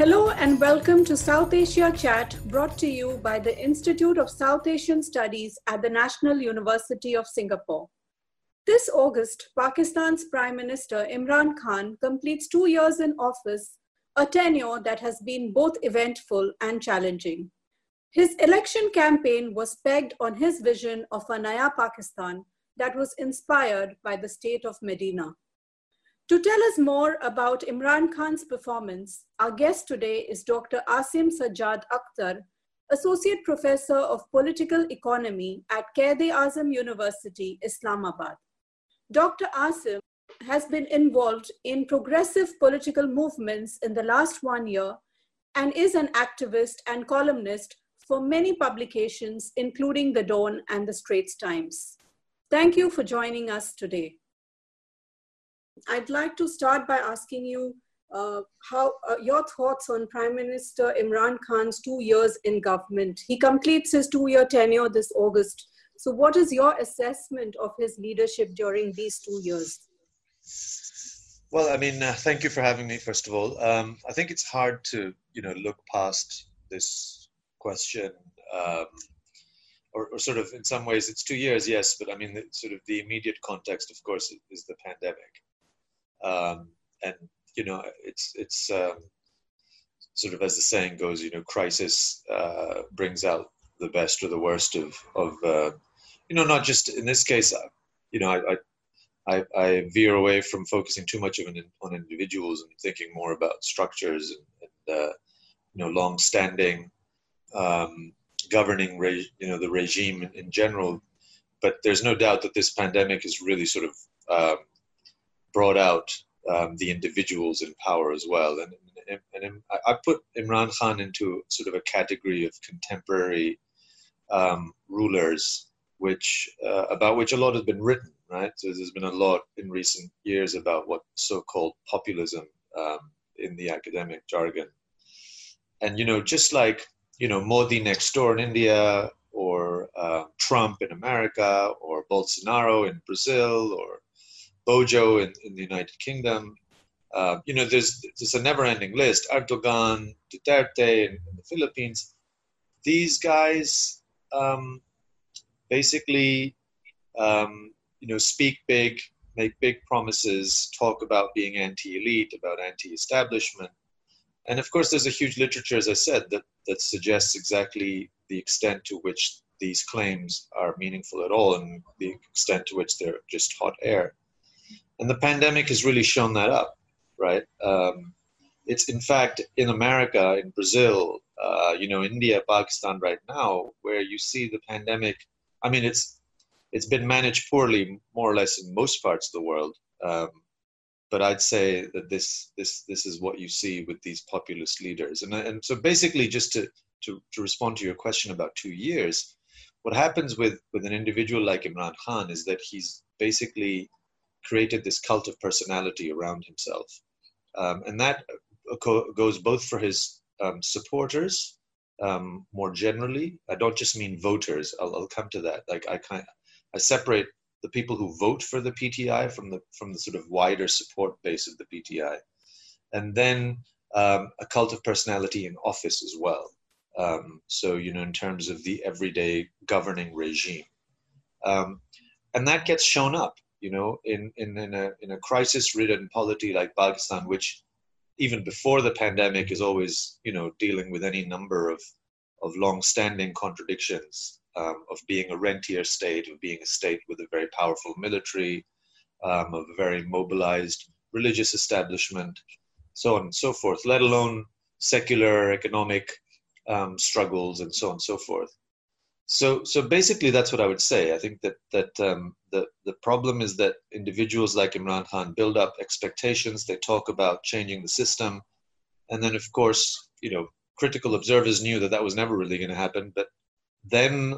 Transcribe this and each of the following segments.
Hello and welcome to South Asia Chat, brought to you by the Institute of South Asian Studies at the National University of Singapore. This August, Pakistan's Prime Minister Imran Khan completes 2 years in office, a tenure that has been both eventful and challenging. His election campaign was pegged on his vision of a Naya Pakistan that was inspired by the state of Medina. To tell us more about Imran Khan's performance, our guest today is Dr. Asim Sajjad Akhtar, Associate Professor of Political Economy at Quaid-e-Azam University, Islamabad. Dr. Asim has been involved in progressive political movements in the last 1 year and is an activist and columnist for many publications, including The Dawn and The Straits Times. Thank you for joining us today. I'd like to start by asking you your thoughts on Prime Minister Imran Khan's 2 years in government. He completes his 2-year tenure this August. So what is your assessment of his leadership during these 2 years? Well, thank you for having me, first of all. I think it's hard to, look past this question, or sort of, in some ways, it's 2 years, yes, but the immediate context, of course, is the pandemic. It's sort of, as the saying goes, crisis brings out the best or the worst of not just in this case. I veer away from focusing too much on individuals and thinking more about structures and long-standing governing the regime in general. But there's no doubt that this pandemic has really sort of brought out the individuals in power as well. And I put Imran Khan into sort of a category of contemporary rulers, about which a lot has been written, right? So there's been a lot in recent years about what so-called populism in the academic jargon. And, just like, Modi next door in India, or Trump in America, or Bolsonaro in Brazil, or Bojo in the United Kingdom. There's a never-ending list. Erdogan, Duterte in the Philippines. These guys basically, speak big, make big promises, talk about being anti-elite, about anti-establishment. And of course, there's a huge literature, as I said, that suggests exactly the extent to which these claims are meaningful at all, and the extent to which they're just hot air. And the pandemic has really shown that up, right? It's in fact in America, in Brazil, India, Pakistan right now, where you see the pandemic. It's been managed poorly, more or less, in most parts of the world. But I'd say that this is what you see with these populist leaders. And so basically, just to respond to your question about 2 years, what happens with an individual like Imran Khan is that he's basically created this cult of personality around himself. And that goes both for his supporters, more generally. I don't just mean voters. I'll come to that. Like I separate the people who vote for the PTI from the sort of wider support base of the PTI. And then a cult of personality in office as well. So, in terms of the everyday governing regime. And that gets shown up, in a crisis-ridden polity like Pakistan, which even before the pandemic is always, dealing with any number of long-standing contradictions, of being a rentier state, of being a state with a very powerful military, of a very mobilized religious establishment, so on and so forth, let alone secular economic struggles and so on and so forth. So basically, that's what I would say. I think that the problem is that individuals like Imran Khan build up expectations. They talk about changing the system, and then, of course, critical observers knew that was never really going to happen. But then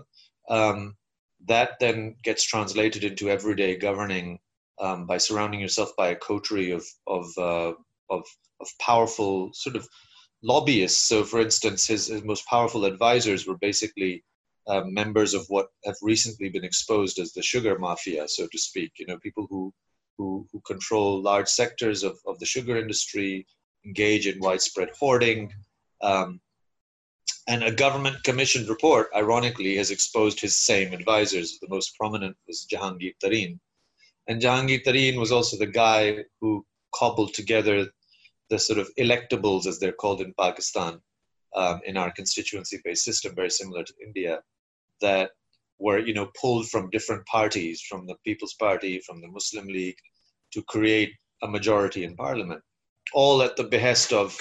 that then gets translated into everyday governing by surrounding yourself by a coterie of powerful sort of lobbyists. So, for instance, his most powerful advisors were basically members of what have recently been exposed as the sugar mafia, so to speak. People who control large sectors of the sugar industry, engage in widespread hoarding. And a government commissioned report, ironically, has exposed his same advisors. The most prominent was Jahangir Tareen. And Jahangir Tareen was also the guy who cobbled together the sort of electables, as they're called in Pakistan, in our constituency-based system, very similar to India, that were, pulled from different parties, from the People's Party, from the Muslim League, to create a majority in parliament, all at the behest of,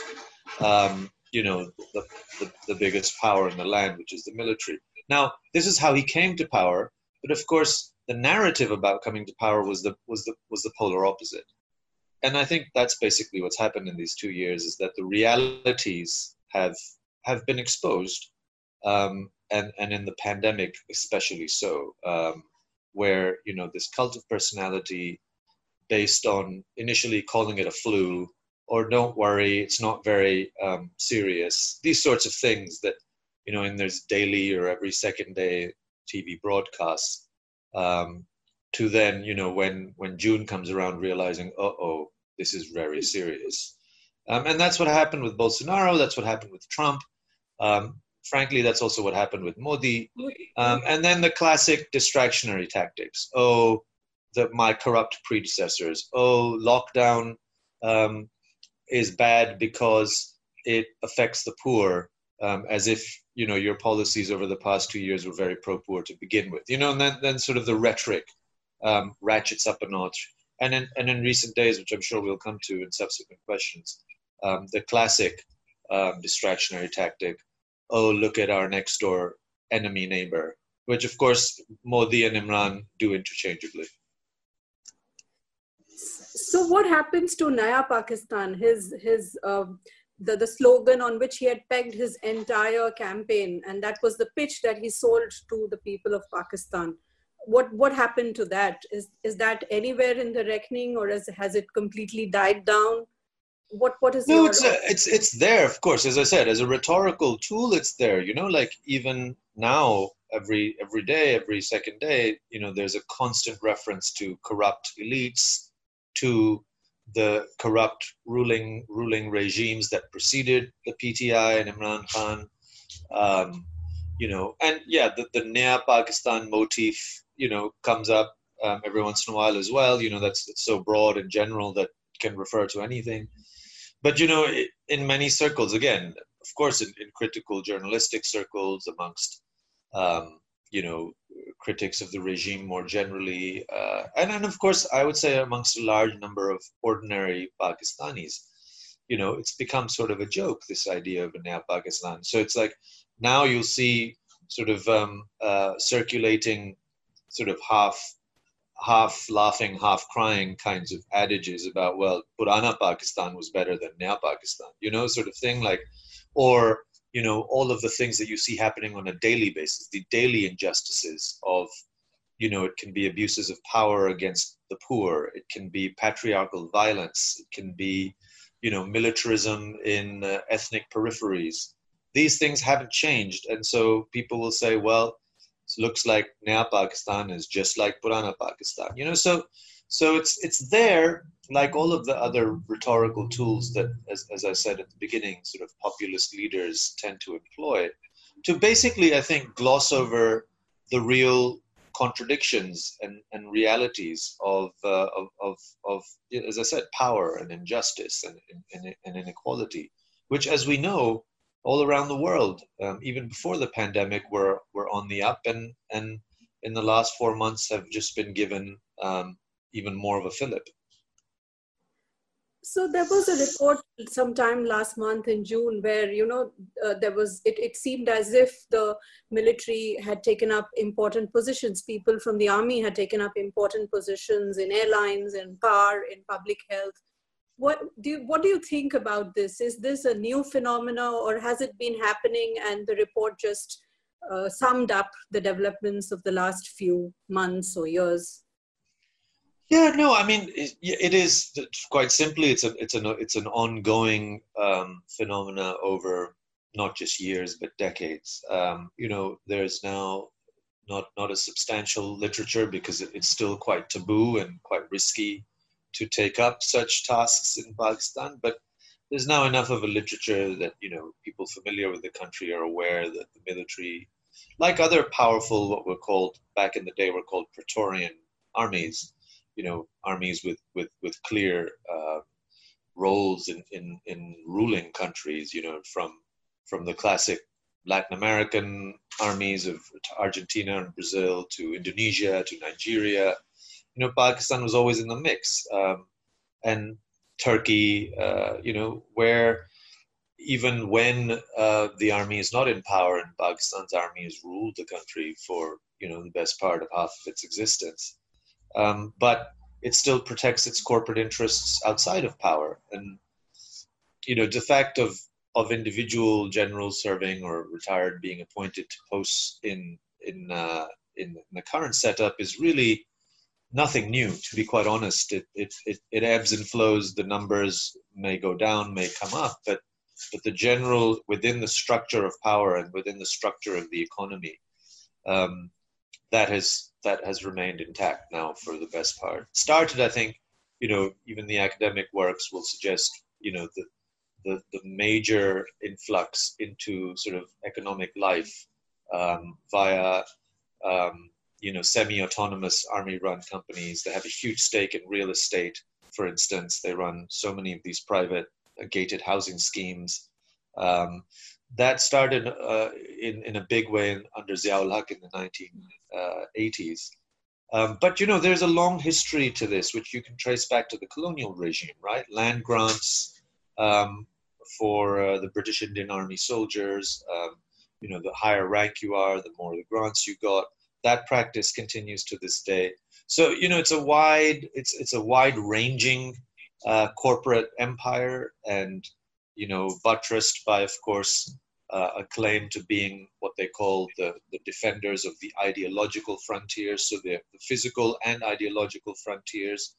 the biggest power in the land, which is the military. Now, this is how he came to power, but of course, the narrative about coming to power was the polar opposite. And I think that's basically what's happened in these 2 years, is that the realities have been exposed, and in the pandemic especially so, where this cult of personality based on initially calling it a flu, or don't worry, it's not very serious, these sorts of things that in there's daily or every second day TV broadcasts, to then when June comes around realizing, this is very serious. And that's what happened with Bolsonaro, that's what happened with Trump. Frankly, that's also what happened with Modi. And then the classic distractionary tactics. My corrupt predecessors. Lockdown is bad because it affects the poor, as if, your policies over the past 2 years were very pro-poor to begin with. And then sort of the rhetoric ratchets up a notch. And in recent days, which I'm sure we'll come to in subsequent questions, the classic distractionary tactic, look at our next door enemy neighbor, which of course Modi and Imran do interchangeably. So what happens to Naya Pakistan, the slogan on which he had pegged his entire campaign, and that was the pitch that he sold to the people of Pakistan? What happened to that? Is that anywhere in the reckoning, or has it completely died down? What is no? It's there, of course. As I said, as a rhetorical tool, it's there. Like even now, every day, every second day, there's a constant reference to corrupt elites, to the corrupt ruling regimes that preceded the PTI and Imran Khan. And yeah, the Naya Pakistan motif, comes up every once in a while as well. It's so broad and general that it can refer to anything. But, in many circles, again, of course, in critical journalistic circles, amongst, critics of the regime more generally, and of course, I would say amongst a large number of ordinary Pakistanis, it's become sort of a joke, this idea of a Naya Pakistan. So it's like now you'll see sort of circulating sort of half laughing, half crying kinds of adages about, well, Purana Pakistan was better than Naya Pakistan, sort of thing, like, or, all of the things that you see happening on a daily basis, the daily injustices of, it can be abuses of power against the poor, it can be patriarchal violence, it can be, militarism in ethnic peripheries. These things haven't changed. And so people will say, well, it looks like Naya Pakistan is just like Purana Pakistan, so it's there, like all of the other rhetorical tools that, as I said at the beginning, sort of populist leaders tend to employ, to basically, I think, gloss over the real contradictions and realities of, as I said, power and injustice and inequality, which, as we know, all around the world, even before the pandemic, were on the up, and in the last 4 months have just been given even more of a fillip. So there was a report sometime last month in June where, it seemed as if the military had taken up important positions. People from the army had taken up important positions in airlines, in power, in public health. What do you think about this? Is this a new phenomena, or has it been happening and the report just summed up the developments of the last few months or years? Yeah, no, I mean, it is quite simply, it's an ongoing phenomena over not just years, but decades. There's now not a substantial literature because it's still quite taboo and quite risky to take up such tasks in Pakistan. But there's now enough of a literature that, people familiar with the country are aware that the military, like other powerful, what were called back in the day, were called Praetorian armies, armies with clear roles in ruling countries, from the classic Latin American armies of Argentina and Brazil to Indonesia to Nigeria. Pakistan was always in the mix, and Turkey, where even when the army is not in power, and Pakistan's army has ruled the country for the best part of half of its existence, but it still protects its corporate interests outside of power. And the fact of individual generals serving or retired being appointed to posts in the current setup is really nothing new, to be quite honest. It ebbs and flows. The numbers may go down, may come up, but the general, within the structure of power and within the structure of the economy, that has remained intact now for the best part. Started, I think, even the academic works will suggest, the major influx into sort of economic life via semi-autonomous army-run companies. They have a huge stake in real estate, for instance. They run so many of these private gated housing schemes. That started in a big way under Ziaul Haq in the 1980s. But, there's a long history to this, which you can trace back to the colonial regime, right? Land grants for the British Indian Army soldiers. The higher rank you are, the more the grants you got. That practice continues to this day. So, it's a wide-ranging corporate empire, and, buttressed by, of course, a claim to being what they call the defenders of the ideological frontiers, so the physical and ideological frontiers.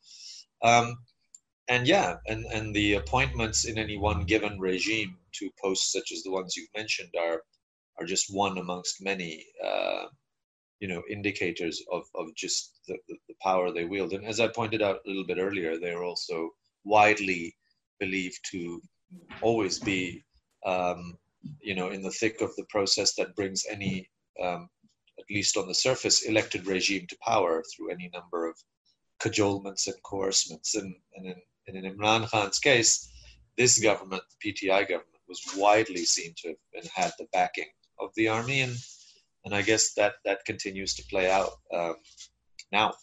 And the appointments in any one given regime to posts such as the ones you've mentioned are just one amongst many, indicators of just the power they wield. And as I pointed out a little bit earlier, they're also widely believed to always be, in the thick of the process that brings any, at least on the surface, elected regime to power through any number of cajolements and coercements. And in Imran Khan's case, this government, the PTI government, was widely seen to have had the backing of the army, and I guess that continues to play out now.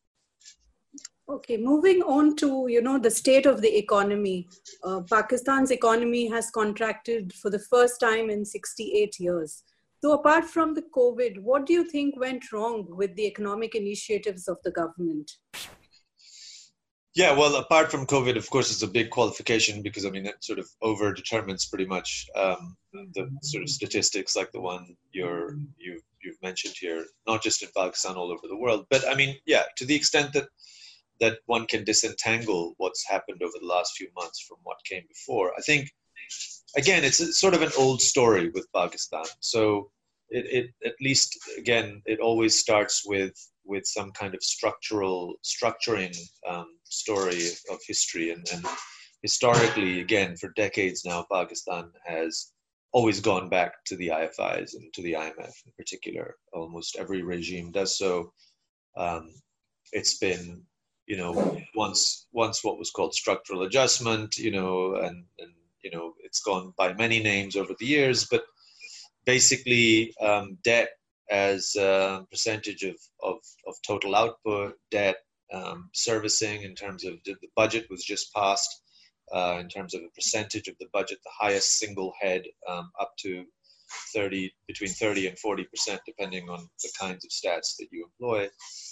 Okay, moving on to, the state of the economy. Pakistan's economy has contracted for the first time in 68 years. So apart from the COVID, what do you think went wrong with the economic initiatives of the government? Yeah, well, apart from COVID, of course, it's a big qualification, because, that sort of over-determines pretty much the sort of statistics like the one you've mentioned here, not just in Pakistan, all over the world. But, to the extent that one can disentangle what's happened over the last few months from what came before, I think, again, it's sort of an old story with Pakistan. So it at least, again, it always starts with some kind of structuring story of history. And historically, again, for decades now, Pakistan has always gone back to the IFIs and to the IMF in particular. Almost every regime does so. It's been, once what was called structural adjustment, and it's gone by many names over the years, but basically debt as a percentage of total output, debt servicing in terms of the budget was just passed, in terms of a percentage of the budget, the highest single head, up to between 30 and 40%, depending on the kinds of stats that you employ.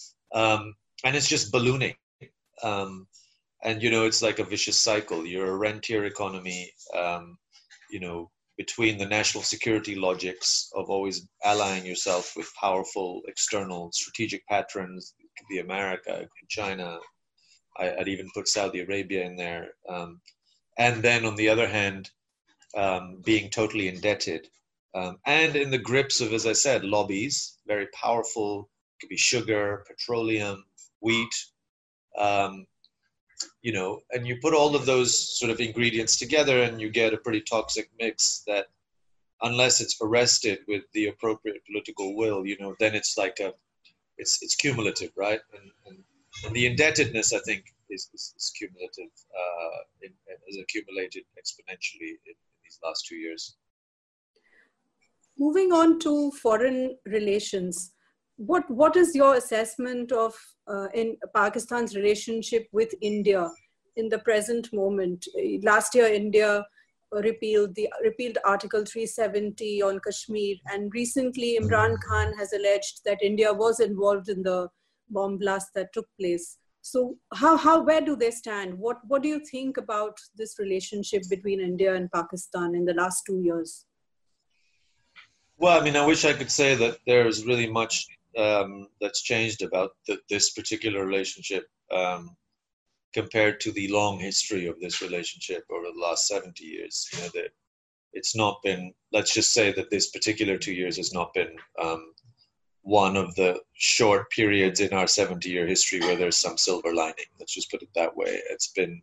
And it's just ballooning. And, it's like a vicious cycle. You're a rentier economy, between the national security logics of always allying yourself with powerful external strategic patrons. It could be America, it could be China. I'd even put Saudi Arabia in there. And then on the other hand, being totally indebted. And in the grips of, as I said, lobbies, very powerful. It could be sugar, petroleum, wheat. and you put all of those sort of ingredients together and you get a pretty toxic mix that, unless it's arrested with the appropriate political will, then it's like it's cumulative, right? And the indebtedness, I think, is cumulative, has accumulated exponentially in these last 2 years. Moving on to foreign relations, what is your assessment of in Pakistan's relationship with India in the present moment? Last year, India repealed Article 370 on Kashmir, and recently Imran Khan has alleged that India was involved in the bomb blast that took place. So where do they stand? What do you think about this relationship between India and Pakistan in the last 2 years? Well, I mean, I wish I could say that there's really much that's changed about this particular relationship compared to the long history of this relationship over the last 70 years. That it's not been, let's just say that this particular 2 years has not been one of the short periods in our 70-year history where there's some silver lining. Let's just put it that way. It's been,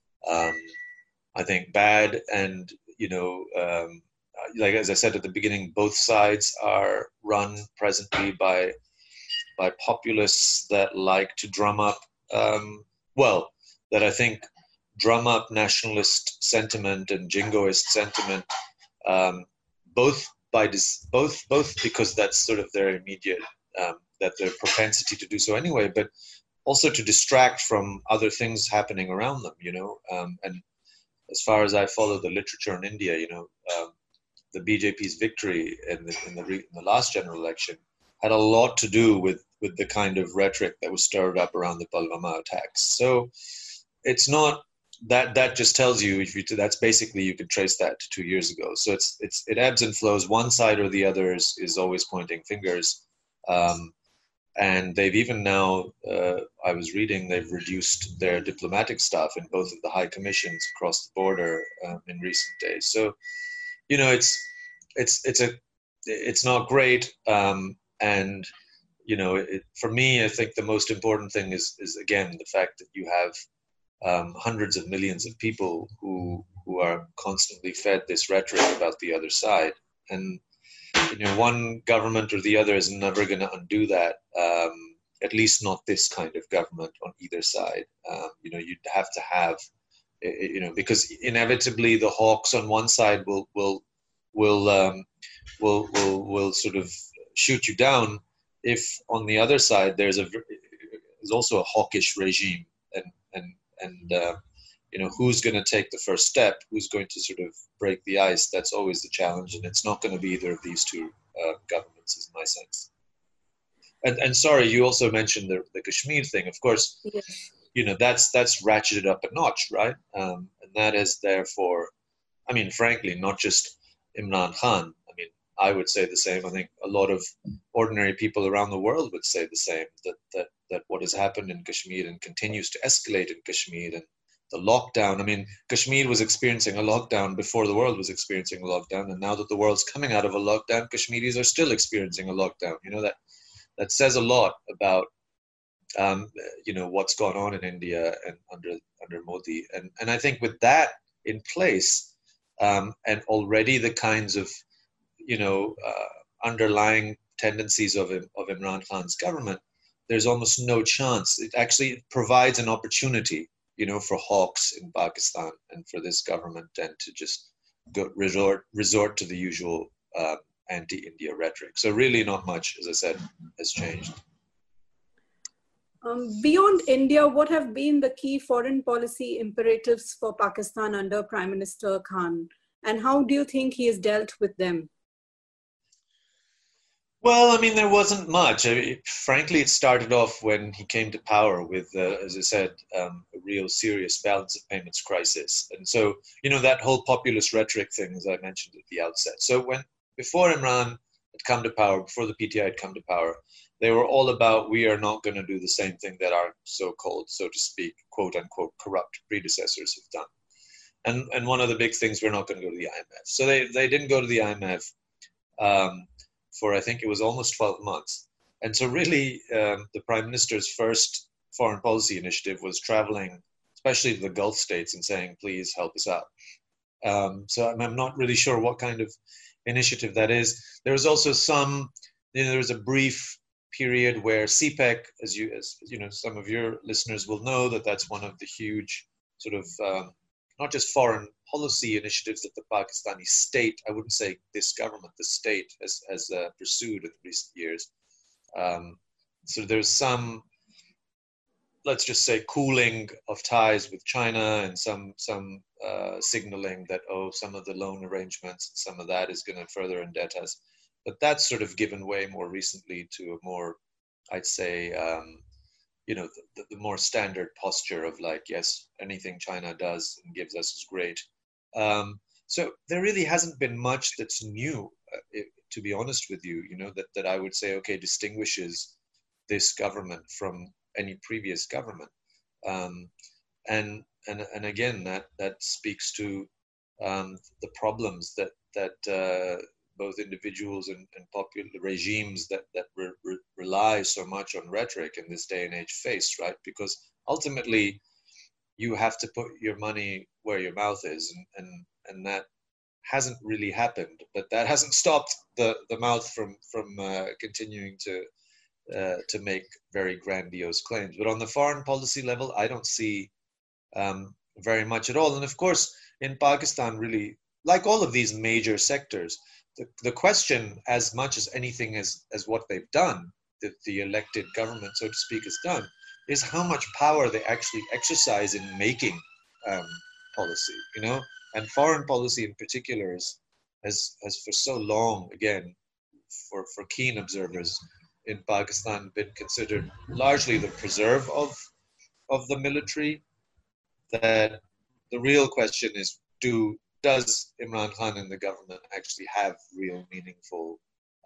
I think, bad, and like as I said at the beginning, both sides are run presently by populists that like to drum up, that I think drum up nationalist sentiment and jingoist sentiment, both because that's sort of their immediate, that their propensity to do so anyway, but also to distract from other things happening around them, and as far as I follow the literature in India, the BJP's victory in the last general election had a lot to do with the kind of rhetoric that was stirred up around the Pulwama attacks. So it's not that just tells you, that's basically, you could trace that to 2 years ago. So it ebbs and flows. One side or the other is always pointing fingers. And they've even now, I was reading, they've reduced their diplomatic staff in both of the high commissions across the border in recent days. So, it's not great, and for me, I think the most important thing is again the fact that you have hundreds of millions of people who are constantly fed this rhetoric about the other side, and one government or the other is never going to undo that. At least not this kind of government on either side. You'd have to have. Because inevitably the hawks on one side will sort of shoot you down if on the other side there's also a hawkish regime, and who's going to take the first step, who's going to sort of break the ice. That's always the challenge, and it's not going to be either of these two governments, is my sense. And sorry, you also mentioned the Kashmir thing. Of course, yes. That's ratcheted up a notch, right? And that is therefore, I mean, frankly, not just Imran Khan. I mean, I would say the same. I think a lot of ordinary people around the world would say the same, that what has happened in Kashmir and continues to escalate in Kashmir, and the lockdown. I mean, Kashmir was experiencing a lockdown before the world was experiencing a lockdown, and now that the world's coming out of a lockdown, Kashmiris are still experiencing a lockdown. That says a lot about what's gone on in India and under Modi, and I think with that in place, and already the kinds of underlying tendencies of Imran Khan's government, there's almost no chance. It actually provides an opportunity, for hawks in Pakistan and for this government then to just resort to the usual anti-India rhetoric. So really not much, as I said, has changed. Beyond India, what have been the key foreign policy imperatives for Pakistan under Prime Minister Khan, and how do you think he has dealt with them? Well, I mean, there wasn't much. Frankly, it started off when he came to power with, as I said, a real serious balance of payments crisis. And so, that whole populist rhetoric thing, as I mentioned at the outset. So before Imran had come to power, before the PTI had come to power, they were all about, we are not going to do the same thing that our so-called, so to speak, quote unquote, corrupt predecessors have done. And one of the big things, we're not going to go to the IMF. So they didn't go to the IMF for, I think it was almost 12 months. And so really, the Prime Minister's first foreign policy initiative was traveling especially the Gulf states, and saying, please help us out. So I'm not really sure what kind of initiative that is. There was also some, there was a brief period where CPEC, as you know, some of your listeners will know, that's one of the huge sort of not just foreign policy initiatives that the Pakistani state, I wouldn't say this government, the state has pursued in recent years. So there's some, let's just say, cooling of ties with China, and some signaling that, some of the loan arrangements, some of that is going to further indebt us. But that's sort of given way more recently to a more, I'd say, the more standard posture of like, yes, anything China does and gives us is great. So there really hasn't been much that's new, to be honest with you, that I would say, okay, distinguishes this government from any previous government. And again, that speaks to the problems that both individuals and popular regimes that rely so much on rhetoric in this day and age face, right? Because ultimately, you have to put your money where your mouth is, and that hasn't really happened. But that hasn't stopped the mouth from continuing to make very grandiose claims. But on the foreign policy level, I don't see very much at all. And of course, in Pakistan, really, like all of these major sectors, the question, as much as anything as what they've done, the elected government, so to speak, has done, is how much power they actually exercise in making policy, and foreign policy in particular has for so long, again, for keen observers in Pakistan, been considered largely the preserve of the military, that the real question is, does Imran Khan and the government actually have real meaningful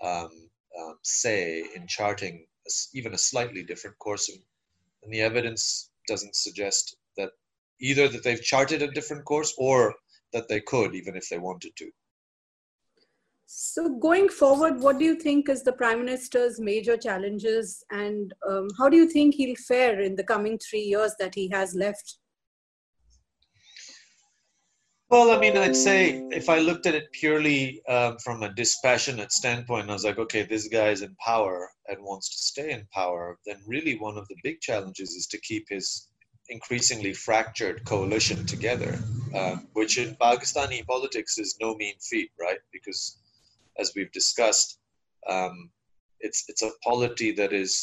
say in charting even a slightly different course? And the evidence doesn't suggest that either that they've charted a different course or that they could, even if they wanted to. So going forward, what do you think is the Prime Minister's major challenges, and how do you think he'll fare in the coming 3 years that he has left? Well, I mean, I'd say if I looked at it purely from a dispassionate standpoint, I was like, okay, this guy is in power and wants to stay in power, then really one of the big challenges is to keep his increasingly fractured coalition together, which in Pakistani politics is no mean feat, right? Because as we've discussed, it's a polity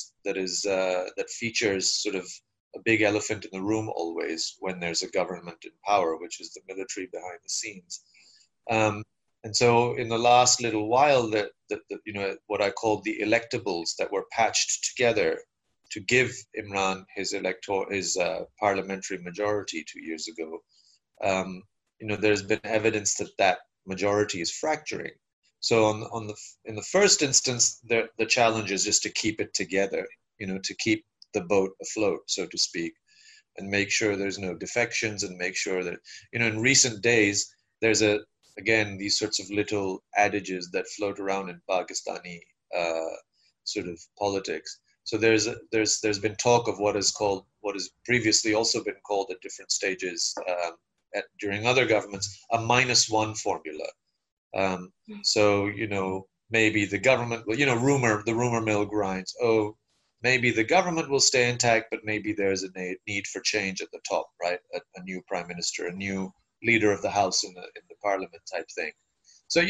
that features sort of a big elephant in the room always when there's a government in power, which is the military behind the scenes. And so in the last little while, what I call the electables that were patched together to give Imran his parliamentary majority 2 years ago, there's been evidence that majority is fracturing. So in the first instance, the challenge is just to keep it together, to keep the boat afloat, so to speak, and make sure there's no defections, and make sure that, in recent days, there's again, these sorts of little adages that float around in Pakistani sort of politics. So there's been talk of what has previously also been called at different stages during other governments, a -1 formula. So, maybe the government will, the rumor mill grinds. Oh, maybe the government will stay intact, but maybe there's a need for change at the top, right? A new prime minister, a new leader of the house in the parliament type thing. So,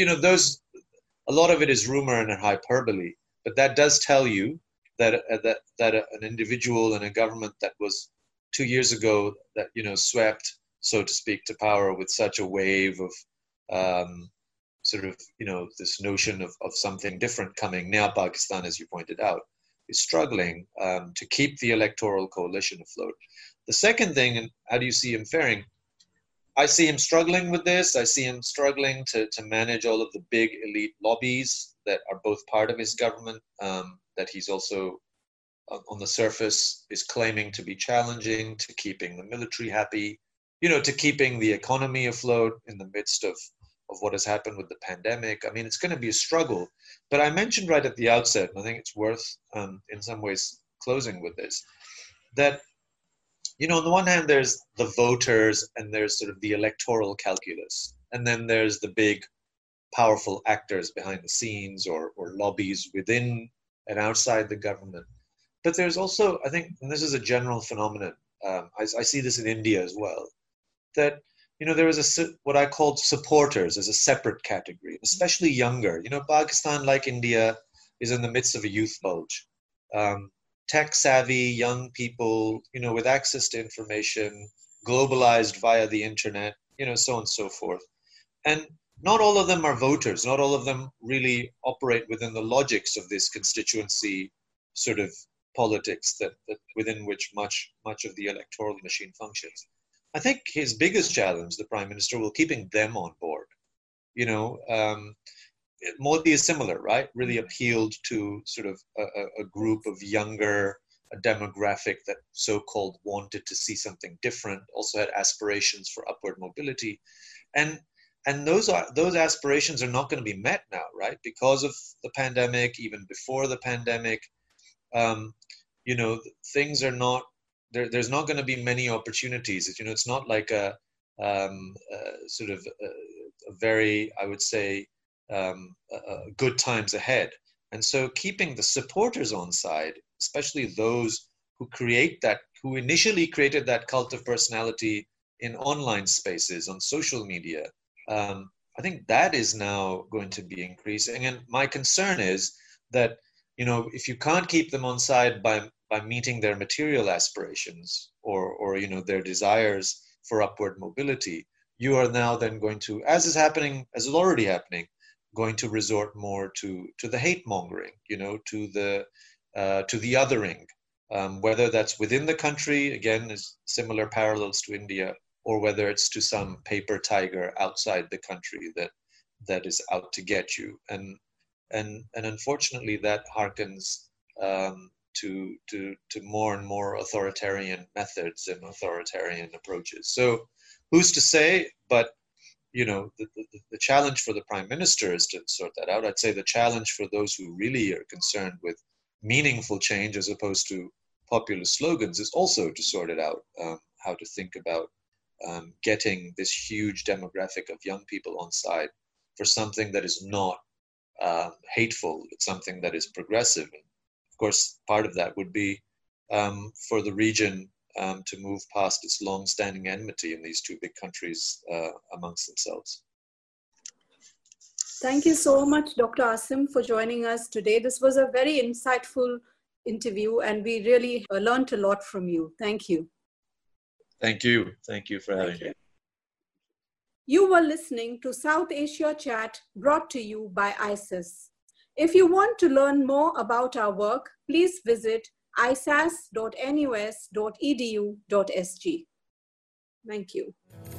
a lot of it is rumor and hyperbole, but that does tell you that an individual and a government that was 2 years ago that, swept, so to speak, to power with such a wave of sort of, this notion of something different coming. Now Pakistan, as you pointed out, is struggling to keep the electoral coalition afloat. The second thing, and how do you see him faring? I see him struggling with this. I see him struggling to manage all of the big elite lobbies that are both part of his government, that he's also, on the surface, is claiming to be challenging, to keeping the military happy, to keeping the economy afloat in the midst of what has happened with the pandemic. I mean, it's going to be a struggle. But I mentioned right at the outset, and I think it's worth, in some ways, closing with this, that on the one hand, there's the voters and there's sort of the electoral calculus. And then there's the big, powerful actors behind the scenes or lobbies within and outside the government. But there's also, I think, and this is a general phenomenon, I see this in India as well, that there is what I called supporters as a separate category, especially younger. Pakistan, like India, is in the midst of a youth bulge. Tech-savvy young people, with access to information, globalized via the internet, so on and so forth. And not all of them are voters. Not all of them really operate within the logics of this constituency sort of politics that within which much of the electoral machine functions. I think his biggest challenge, the Prime Minister, will keeping them on board. Modi is similar, right? Really appealed to sort of a group of younger, a demographic that so-called wanted to see something different, also had aspirations for upward mobility. And those aspirations are not going to be met now, right? Because of the pandemic, even before the pandemic, things are not, there's not going to be many opportunities. It's not like a sort of a very, I would say, good times ahead. And so keeping the supporters on side, especially those who initially created that cult of personality in online spaces, on social media, I think that is now going to be increasing. And my concern is that, if you can't keep them on side by meeting their material aspirations or their desires for upward mobility, you are now then going to, as is already happening, going to resort more to the hate mongering, to the othering, whether that's within the country, again, is similar parallels to India, or whether it's to some paper tiger outside the country that is out to get you. And unfortunately, that harkens to more and more authoritarian methods and authoritarian approaches. So who's to say? But the challenge for the Prime Minister is to sort that out. I'd say the challenge for those who really are concerned with meaningful change as opposed to popular slogans is also to sort it out, how to think about getting this huge demographic of young people on side for something that is not hateful. It's something that is progressive. And of course, part of that would be for the region to move past its long-standing enmity in these two big countries amongst themselves. Thank you so much, Dr. Asim, for joining us today. This was a very insightful interview, and we really learned a lot from you. Thank you. Thank you. Thank you for having me. You were listening to South Asia Chat, brought to you by ISAS. If you want to learn more about our work, please visit isas.nus.edu.sg. Thank you.